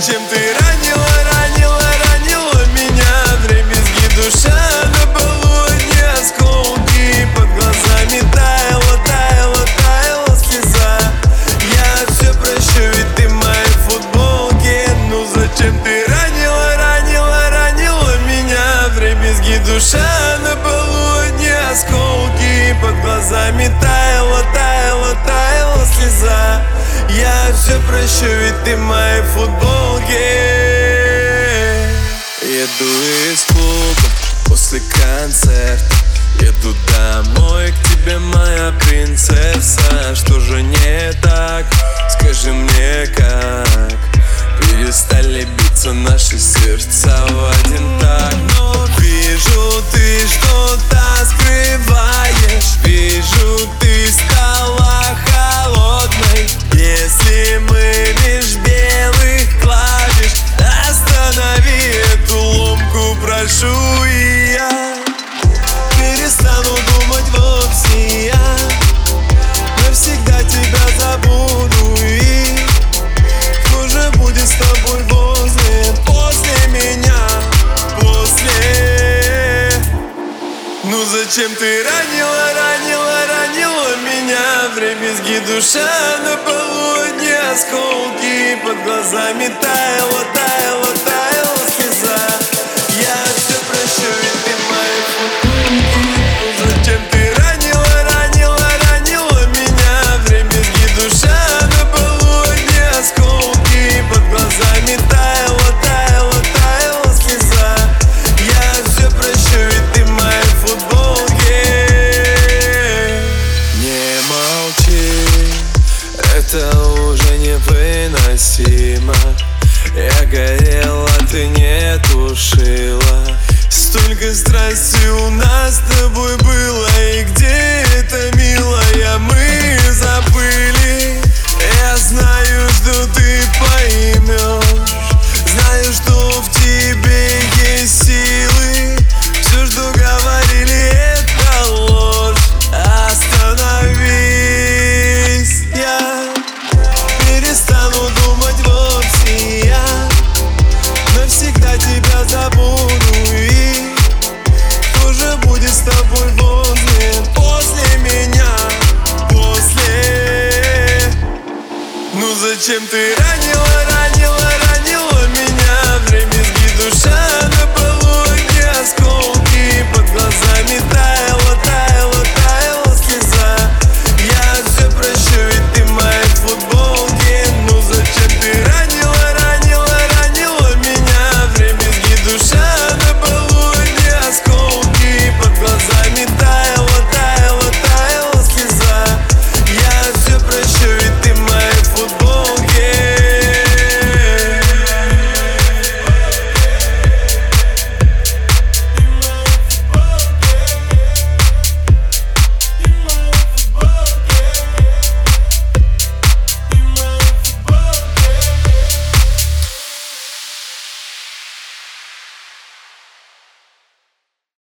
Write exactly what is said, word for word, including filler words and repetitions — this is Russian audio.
зачем ты ранила, ранила, ранила меня вдребезги? Душа на полу, одни осколки, под глазами таяла, таяла, таяла слеза. Я все прощу, ведь ты в моей футболке. Ну зачем ты ранила, ранила, ранила меня вдребезги? Душа на полу, одни осколки, под глазами таяла, таяла, таяла слеза. Я все прощу, ведь ты в моей футболке. Еду из клуба после концерта, еду домой к тебе, моя принцесса. Что же не так? Скажи мне, как перестали биться наши сердца в один так? Но вижу, ты что-то скрываешь, вижу, ты стала холодной. Если мы лишь белых клавиш, останови эту ломку, прошу, и я перестану думать вовсе. Я навсегда тебя забуду, и кто же будет с тобой возле, после меня, после? Ну зачем ты ранила, ранила, ранила меня вдребезги? Душа на полу, одни осколки, под глазами таяла, таяла, таяла слеза. Я все прощу, ведь ты в моей футболке. Ну зачем ты ранила, ранила, ранила меня вдребезги? Душа на полу, одни осколки, под глазами таяла, таяла, таяла слеза. Я все прощу, ведь ты в моей футболке. Не молчи, это уже невыносимо. Я горела, ты не тушила. Столько страсти у нас с тобой было, и где